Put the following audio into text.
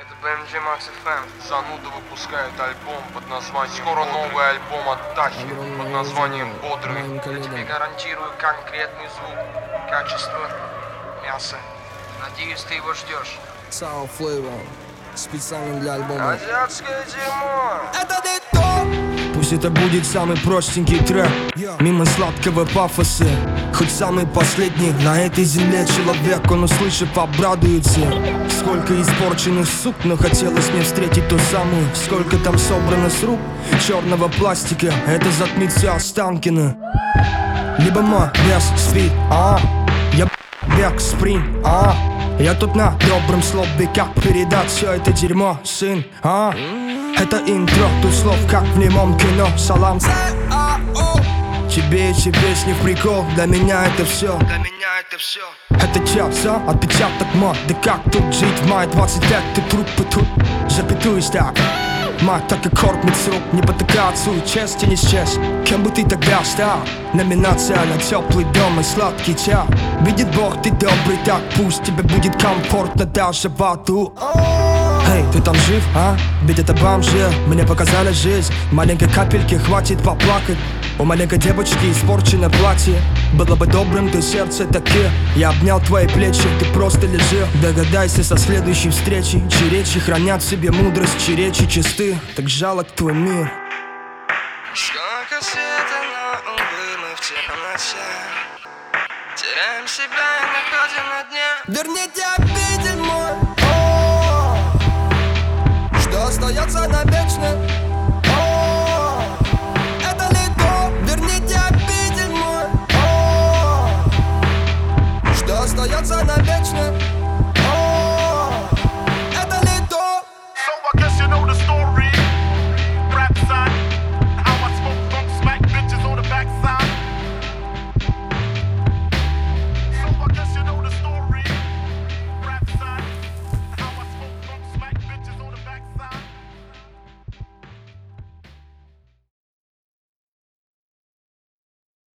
Это BMG Max FM. Зануда выпускает альбом под названием Скоро новый альбом от Тахи под названием Бодрый. Я тебе гарантирую конкретный звук, качество, мясо. Надеюсь, ты его ждешь. Sour Flavor. Специально для альбома. Азиатское дерьмо. Это не то. Пусть это будет самый простенький трек, мимо сладкого пафоса. Хоть самый последний на этой земле человек, он услышав обрадуется. Сколько испорченных сук, но хотелось мне встретить ту самую. Сколько там собрано с рук черного пластика, это затмится Останкино. Либо мой вес спит, я бег спринт, я тут на добром слове, как передать все это дерьмо, сын, Это интро, тут слов, как в немом кино. Салам тебе эти песни в прикол. Для меня это все. Это час, отпечаток мой. Да как тут жить в мае 25? Ты трупы тут запятуюсь так. Мать так и кормит с рук. Не потыкаться и честь и не счесть. Кем бы ты тогда стал? Номинация на теплый дом и сладкий чай. Видит Бог, ты добрый, так пусть тебе будет комфортно даже в аду. Эй, ты там жив, Ведь это бомжи, мне показали жизнь. Маленькой капельки хватит поплакать. У маленькой девочки испорчено платье. Было бы добрым ты сердце таки. Я обнял твои плечи, ты просто лежи. Догадайся со следующей встречи. Чьи речи хранят в себе мудрость, чьи речи чисты. Так жалок твой мир. Сколько света, но, увы, мы в темноте. Теряем себя и находим на дне. Верните